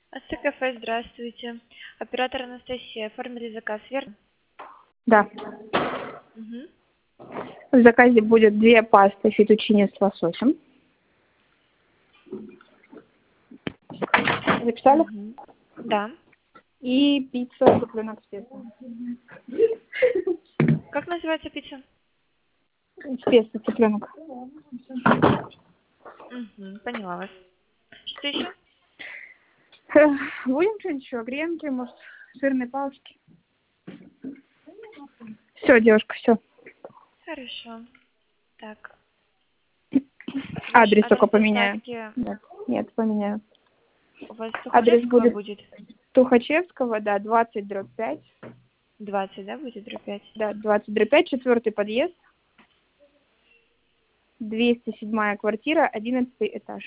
АСТ-кафе, здравствуйте. Оператор Анастасия. Оформили заказ, верно? Да. Угу. В заказе будет 2 пасты фетучини с лососем. Записали? Угу. Да. И пицца цыпленок с песто. Как называется пицца? С песто цыпленок. Угу. Поняла вас. Что еще? Будем что-нибудь еще? Гренки, может, сырные палочки? Все, девушка, все. Хорошо. Так. Адрес Ваш только адрес поменяю. доставки Нет, поменяю. у вас Адрес Тухачевского будет будет? Тухачевского, да, 20/5. 20, да, будет дробь 5? Да, 20/5, 4-й подъезд. 207-я квартира, 11-й этаж.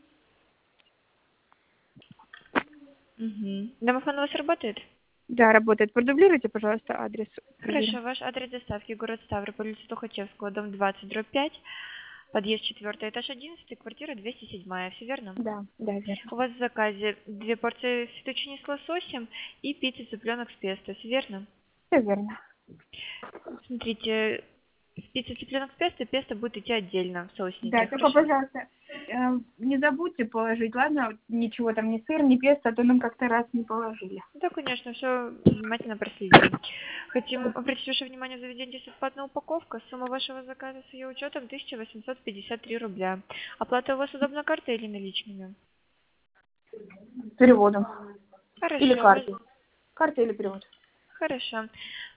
Угу. Домофон у вас работает? Да, работает. Продублируйте, пожалуйста, адрес. Хорошо. Проверим. Ваш адрес доставки город Ставрополь, улица Тухачевского, дом 20/5, подъезд 4, этаж 11, квартира 207. Все верно? Да, верно. У вас в заказе 2 порции фетучини с лососем и пицца цыпленок с песто, все верно? Все верно. Смотрите, пицца цыпленок с песто, песто будет идти отдельно в соусники, Да, только, хорошо? пожалуйста, не забудьте положить, ладно? Ничего там, ни сыр, ни песто, а то нам как-то раз не положили. Да, конечно, все внимательно проследим. Хотим обратить ваше внимание, в заведении бесплатная упаковка. Сумма вашего заказа с ее учетом 1853 рубля. Оплата у вас удобна картой или наличными? Переводом. Или Хорошо, картой. Карта или перевод. хорошо.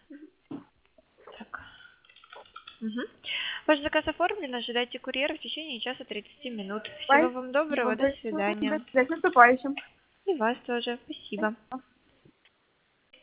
Так. Угу. Ваш заказ оформлен, ожидайте курьера в течение часа 30 минут. Всего вам Спасибо доброго, до большое. свидания. С наступающим. И вас тоже, спасибо.